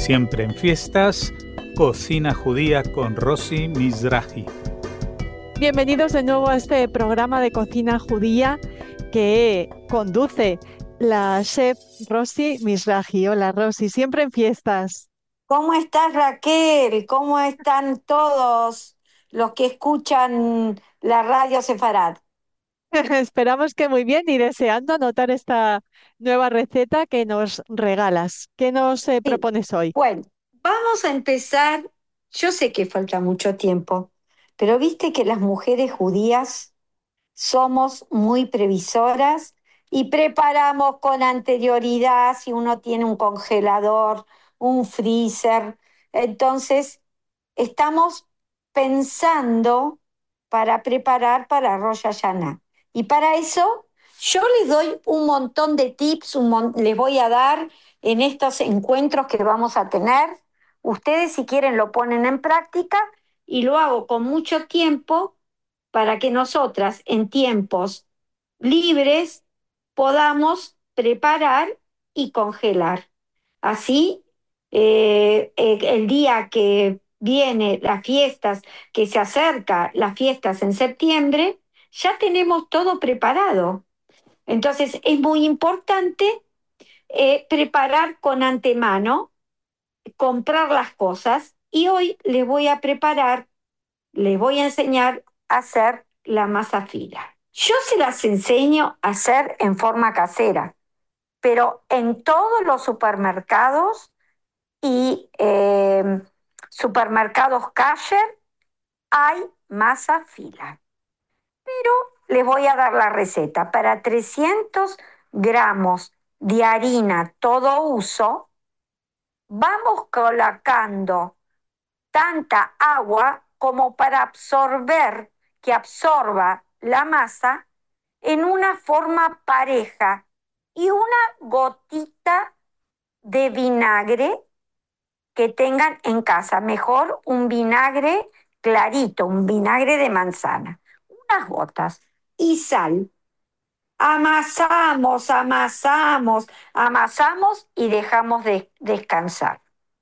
Siempre en fiestas, Cocina Judía con Rosy Mizrahi. Bienvenidos de nuevo a este programa de cocina judía que conduce la chef Rosy Mizrahi. Hola Rosy, siempre en fiestas. ¿Cómo estás, Raquel? ¿Cómo están todos los que escuchan la radio Sefarad? Esperamos que muy bien y deseando anotar esta nueva receta que nos regalas. ¿Qué nos Sí. propones hoy? Bueno, vamos a empezar. Yo sé que falta mucho tiempo, pero viste que las mujeres judías somos muy previsoras y preparamos con anterioridad si uno tiene un congelador, un freezer. Entonces, estamos pensando para preparar para Rosh Hashanah. Y para eso yo les doy un montón de tips, les voy a dar en estos encuentros que vamos a tener. Ustedes si quieren lo ponen en práctica y lo hago con mucho tiempo para que nosotras en tiempos libres podamos preparar y congelar. Así, el día que viene las fiestas, que se acerca las fiestas en septiembre, ya tenemos todo preparado. Entonces, es muy importante preparar con antemano, comprar las cosas y hoy les voy a enseñar a hacer la masa fila. Yo se las enseño a hacer en forma casera, pero en todos los supermercados y supermercados kasher hay masa fila. Pero les voy a dar la receta. Para 300 gramos de harina todo uso, vamos colocando tanta agua como para que absorba la masa en una forma pareja y una gotita de vinagre que tengan en casa. Mejor un vinagre clarito, un vinagre de manzana. Unas gotas y sal. Amasamos, amasamos, amasamos y dejamos descansar.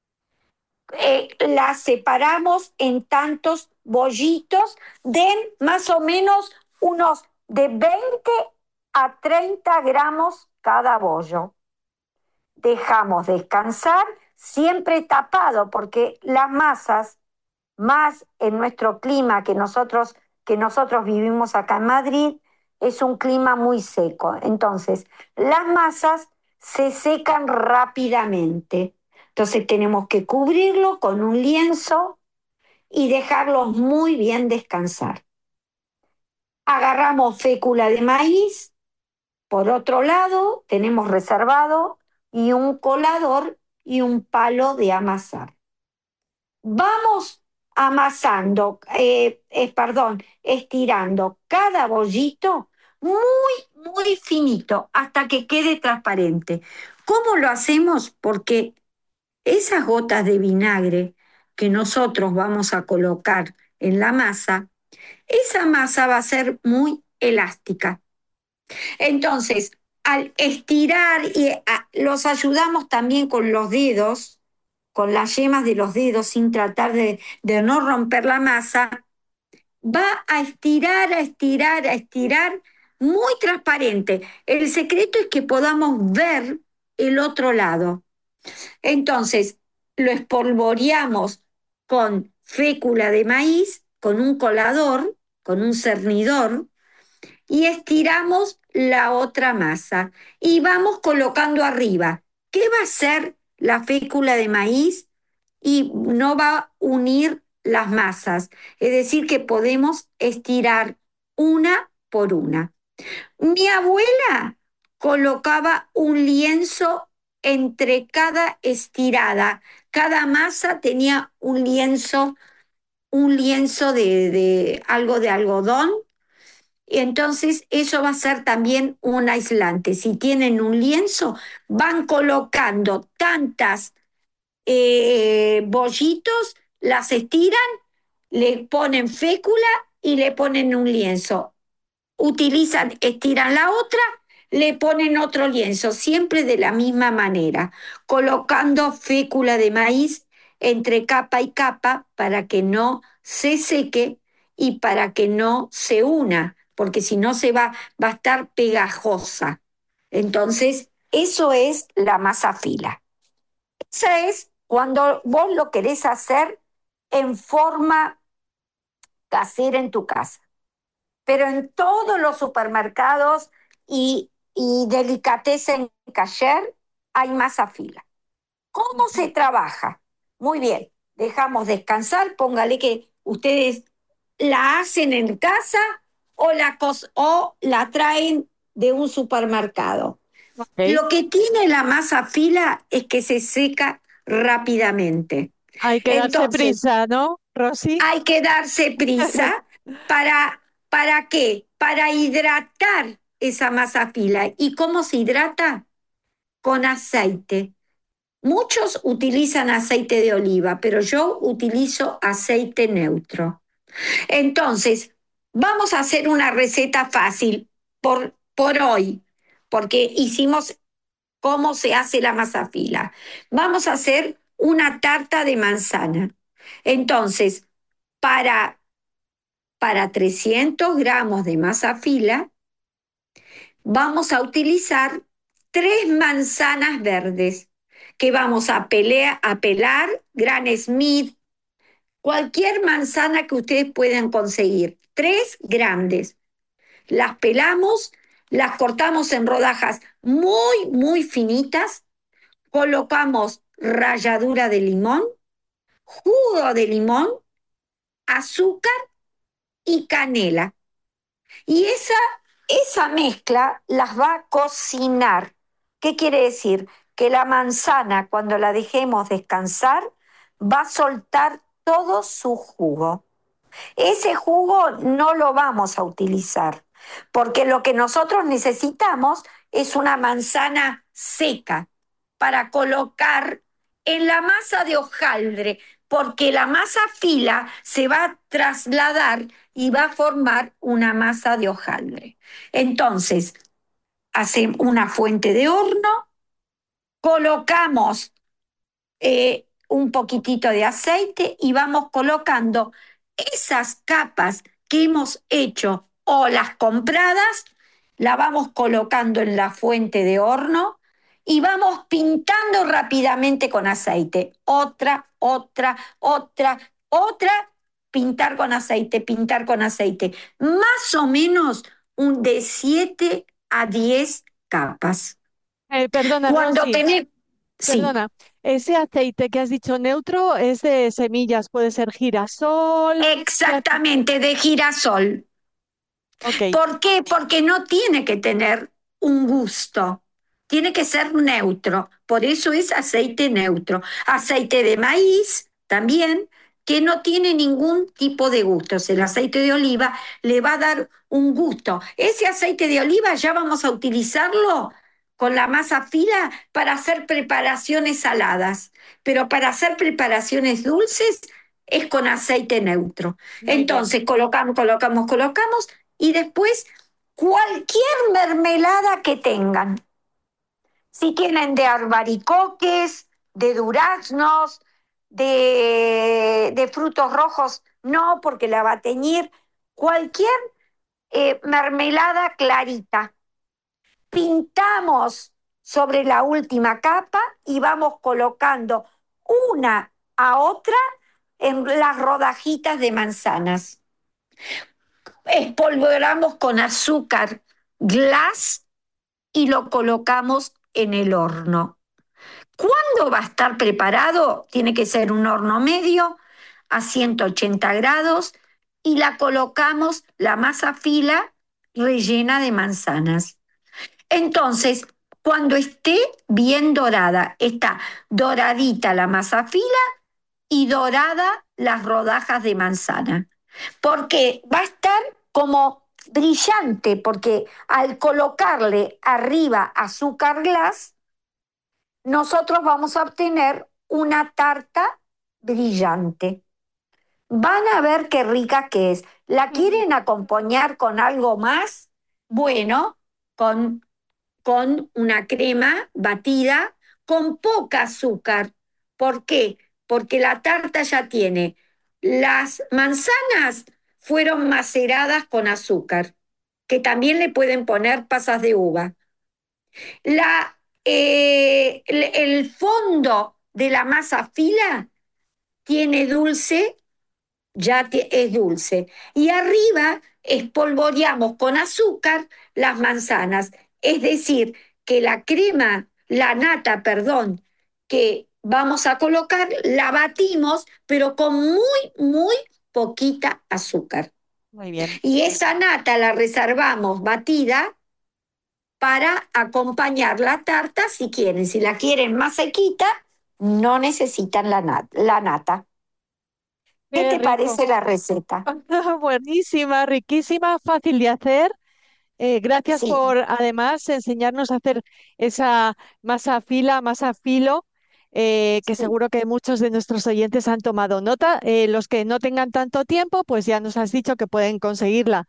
Las separamos en tantos bollitos, den más o menos unos de 20 a 30 gramos cada bollo. Dejamos descansar, siempre tapado, porque las masas, más en nuestro clima que nosotros vivimos acá en Madrid, es un clima muy seco. Entonces, las masas se secan rápidamente. Entonces tenemos que cubrirlo con un lienzo y dejarlos muy bien descansar. Agarramos fécula de maíz, por otro lado tenemos reservado y un colador y un palo de amasar. Vamos amasando, estirando cada bollito muy finito hasta que quede transparente. ¿Cómo lo hacemos? Porque esas gotas de vinagre que nosotros vamos a colocar en la masa, esa masa va a ser muy elástica. Entonces, al estirar los ayudamos también con los dedos, con las yemas de los dedos, sin tratar de no romper la masa, va a estirar, a estirar, a estirar, muy transparente. El secreto es que podamos ver el otro lado. Entonces, lo espolvoreamos con fécula de maíz, con un colador, con un cernidor, y estiramos la otra masa y vamos colocando arriba. ¿Qué va a hacer la fécula de maíz? Y no va a unir las masas. Es decir, que podemos estirar una por una. Mi abuela colocaba un lienzo entre cada estirada. Cada masa tenía un lienzo de algo de algodón. Y entonces eso va a ser también un aislante. Si tienen un lienzo, van colocando tantas bollitos, las estiran, le ponen fécula y le ponen un lienzo. Estiran la otra, le ponen otro lienzo, siempre de la misma manera, colocando fécula de maíz entre capa y capa para que no se seque y para que no se una, porque si no va a estar pegajosa. Entonces, eso es la masa fila. Esa es cuando vos lo querés hacer en forma casera en tu casa. Pero en todos los supermercados y delicatessen kasher hay masa fila. ¿Cómo se trabaja? Muy bien, dejamos descansar, póngale que ustedes la hacen en casa o la traen de un supermercado. Ok. Lo que tiene la masa fila es que se seca rápidamente. Hay que darse Entonces, prisa, ¿no, Rosy? hay que darse prisa ¿para qué? Para hidratar esa masa fila. ¿Y cómo se hidrata? Con aceite. Muchos utilizan aceite de oliva, pero yo utilizo aceite neutro. Entonces, vamos a hacer una receta fácil por hoy, porque hicimos cómo se hace la masa fila. Vamos a hacer una tarta de manzana. Entonces, para, para 300 gramos de masa fila, vamos a utilizar 3 manzanas verdes que vamos a pelar, Gran Smith, cualquier manzana que ustedes puedan conseguir, 3 grandes. Las pelamos, las cortamos en rodajas muy, muy finitas, colocamos ralladura de limón, jugo de limón, azúcar y canela. Y esa mezcla las va a cocinar. ¿Qué quiere decir? Que la manzana, cuando la dejemos descansar, va a soltar todo su jugo. Ese jugo no lo vamos a utilizar, porque lo que nosotros necesitamos es una manzana seca para colocar en la masa de hojaldre, porque la masa fila se va a trasladar y va a formar una masa de hojaldre. Entonces, hacemos una fuente de horno, colocamos un poquitito de aceite y vamos colocando esas capas que hemos hecho o las compradas, la vamos colocando en la fuente de horno y vamos pintando rápidamente con aceite. Otra, pintar con aceite. Más o menos de 7 a 10 capas. Perdona, Cuando Rosy, tenés, sí. perdona. Ese aceite que has dicho neutro es de semillas, puede ser girasol. Exactamente, de girasol. Ok. ¿Por qué? Porque no tiene que tener un gusto, tiene que ser neutro. Por eso es aceite neutro. Aceite de maíz también, que no tiene ningún tipo de gustos. El aceite de oliva le va a dar un gusto. Ese aceite de oliva ya vamos a utilizarlo con la masa fila para hacer preparaciones saladas, pero para hacer preparaciones dulces es con aceite neutro. Muy bien. Entonces colocamos y después cualquier mermelada que tengan. Si tienen de albaricoques, de duraznos, de frutos rojos, no, porque la va a teñir. Cualquier mermelada clarita. Pintamos sobre la última capa y vamos colocando una a otra en las rodajitas de manzanas. Espolvoreamos con azúcar glass y lo colocamos en el horno. ¿Cuándo va a estar preparado? Tiene que ser un horno medio a 180 grados y la colocamos la masa fila rellena de manzanas. Entonces, cuando esté bien dorada, está doradita la masa fila y dorada las rodajas de manzana, porque va a estar como brillante, porque al colocarle arriba azúcar glass, nosotros vamos a obtener una tarta brillante. Van a ver qué rica que es. ¿La Ujú. quieren acompañar con algo más? Bueno, con con una crema batida con poca azúcar. ¿Por qué? Porque la tarta ya tiene las manzanas fueron maceradas con azúcar, que también le pueden poner pasas de uva. El fondo de la masa fila tiene dulce, es dulce. Y arriba espolvoreamos con azúcar las manzanas. Es decir, que la crema, la nata, perdón, que vamos a colocar, la batimos, pero con muy poquita azúcar. Muy bien. Y esa nata la reservamos batida para acompañar la tarta si quieren. Si la quieren más sequita, no necesitan la nata. ¿Qué Qué te rico. parece la receta? Buenísima, riquísima, fácil de hacer. Gracias Sí, por además enseñarnos a hacer esa masa fila, masa filo, que sí. seguro que muchos de nuestros oyentes han tomado nota. Los que no tengan tanto tiempo, pues ya nos has dicho que pueden conseguirla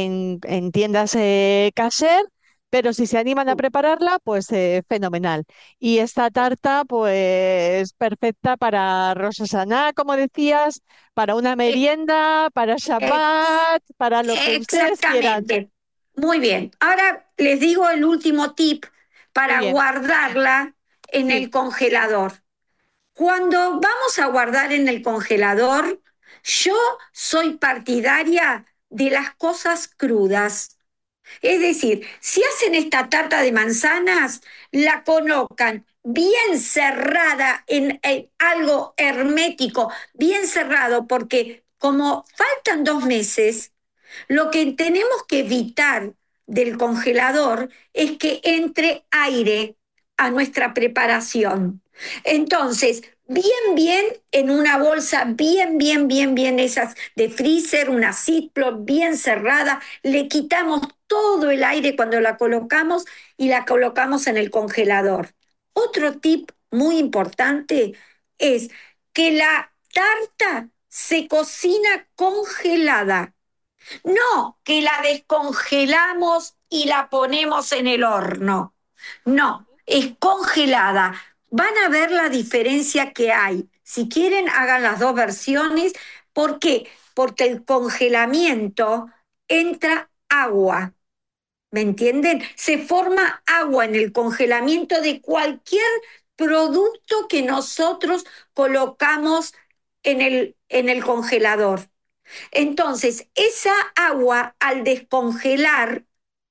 en tiendas kasher, pero si se animan a Sí. prepararla, pues fenomenal. Y esta tarta, pues perfecta para Rosh Hashanah, como decías, para una Eh, merienda, para eh, Shabbat, para lo que ustedes quieran. Exactamente. Muy bien. Ahora les digo el último tip Muy para bien. guardarla en Sí, el congelador. Cuando vamos a guardar en el congelador, yo soy partidaria de las cosas crudas. Es decir, si hacen esta tarta de manzanas, la colocan bien cerrada en algo hermético, bien cerrado, porque como faltan 2 meses, lo que tenemos que evitar del congelador es que entre aire a nuestra preparación. Entonces, bien, en una bolsa, bien, esas de freezer, una Ziploc bien cerrada, le quitamos todo el aire cuando la colocamos y la colocamos en el congelador. Otro tip muy importante es que la tarta se cocina congelada. No que la descongelamos y la ponemos en el horno. No, es congelada. Van a ver la diferencia que hay. Si quieren, hagan las dos versiones. ¿Por qué? Porque el congelamiento entra agua. ¿Me entienden? Se forma agua en el congelamiento de cualquier producto que nosotros colocamos en el congelador. Entonces, esa agua al descongelar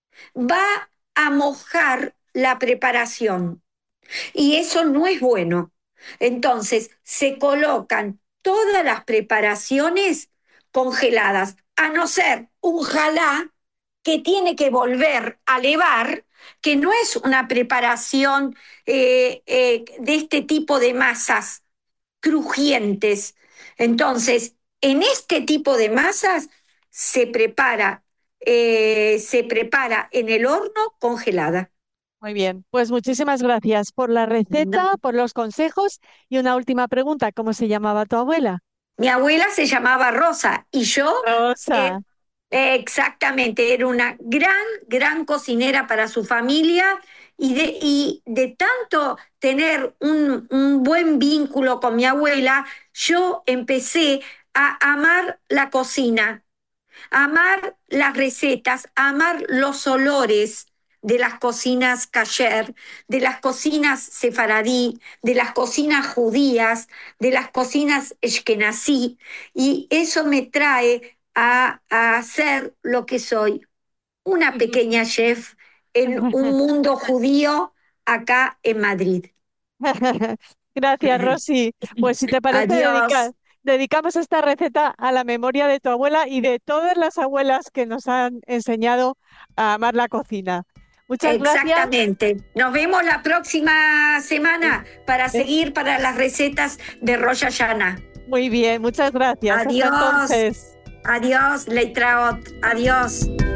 va a mojar la preparación y eso no es bueno. Entonces, se colocan todas las preparaciones congeladas, a no ser un jalá que tiene que volver a levar, que no es una preparación de este tipo de masas crujientes. Entonces, en este tipo de masas se prepara en el horno congelada. muy bien. Pues muchísimas gracias por la No. receta, por los consejos y una última pregunta. ¿Cómo se llamaba tu abuela? Mi abuela se llamaba Rosa y yo Rosa. eh, exactamente, era una gran cocinera para su familia y de tanto tener un buen vínculo con mi abuela, yo empecé a amar la cocina, amar las recetas, amar los olores de las cocinas kasher, de las cocinas sefaradí, de las cocinas judías, de las cocinas ashkenazí, y eso me trae a ser lo que soy, una pequeña chef en un mundo judío acá en Madrid. Gracias, Rosy. Pues si te parece, Adiós. dedicamos esta receta a la memoria de tu abuela y de todas las abuelas que nos han enseñado a amar la cocina. Muchas gracias. Exactamente. Nos vemos la próxima semana para Eh, seguir para las recetas de Rosh Hashanah. Muy bien, muchas gracias. Hasta Adiós. entonces. Adiós, Leitraot. Adiós.